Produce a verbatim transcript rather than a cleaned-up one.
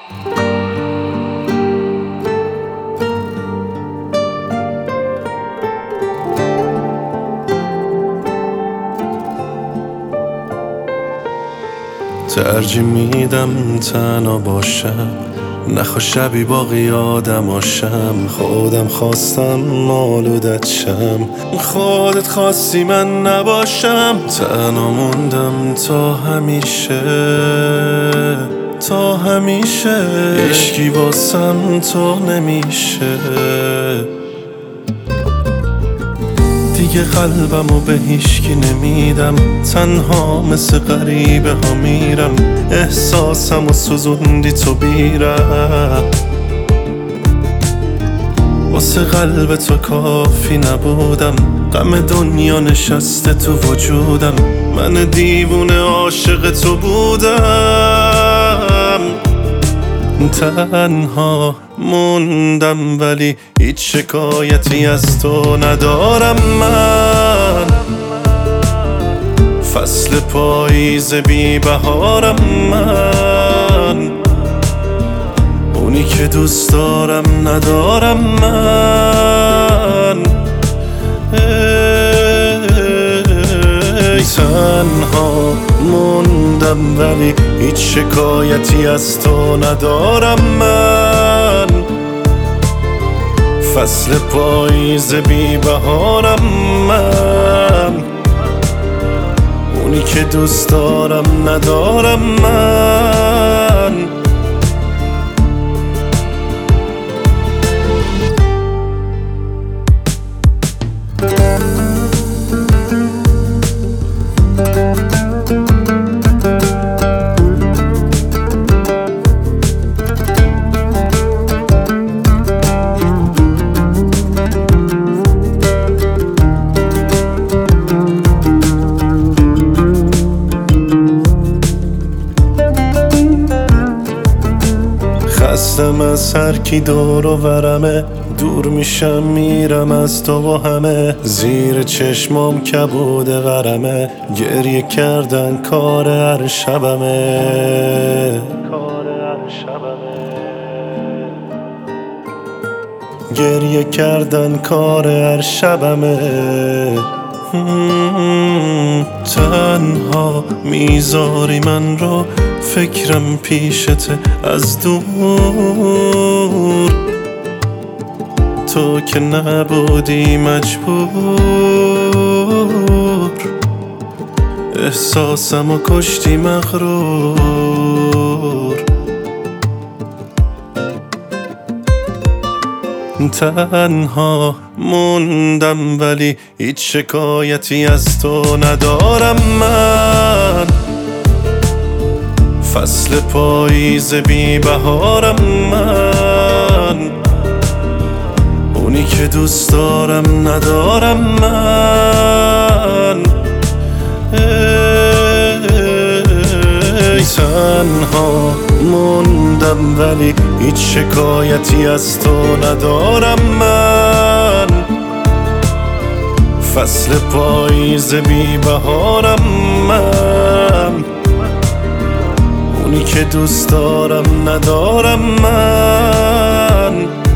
ترجیح میدم تنها باشم، نخوا شبی باقی آدماشم. خودم خواستم آلودت شم، خودت خواستی من نباشم. تنها موندم تا همیشه، تا همیشه. عشقی واسم تو نمیشه، دیگه قلبمو به هیچکی نمیدم. تنها مثل غریبه ها میرم، احساسمو سوزوندی تو بیرم. واسه قلب تو کافی نبودم، غم دنیا نشسته تو وجودم. من دیوونه عاشق تو بودم. تنها موندم ولی هیچ شکایتی از تو ندارم من. فصل پاییز بی بهارم من، اونی که دوست دارم ندارم من. ای تنها موندم ولی هیچ شکایتی از تو ندارم من. فصل پاییز بی بهارم من، اونی که دوست دارم ندارم من. خستم از هر کی دور و برمه، دور میشم میرم از تو و همه. زیر چشمام کبود غرمه، گریه کردن کار هر شبمه. گریه کردن کار هر شبمه. تنها میذاری من رو، فکرم پیشته از دور. تو که نبودی مجبور، احساسمو کشتی مغرور. تنها موندم ولی هیچ شکایتی از تو ندارم من. فصل پاییز بی بهارم من، اونی که دوست دارم ندارم من. ای تنها موندم ولی هیچ شکایتی از تو ندارم من. فصل پاییز بی بهارم من، اونی که دوست دارم ندارم من.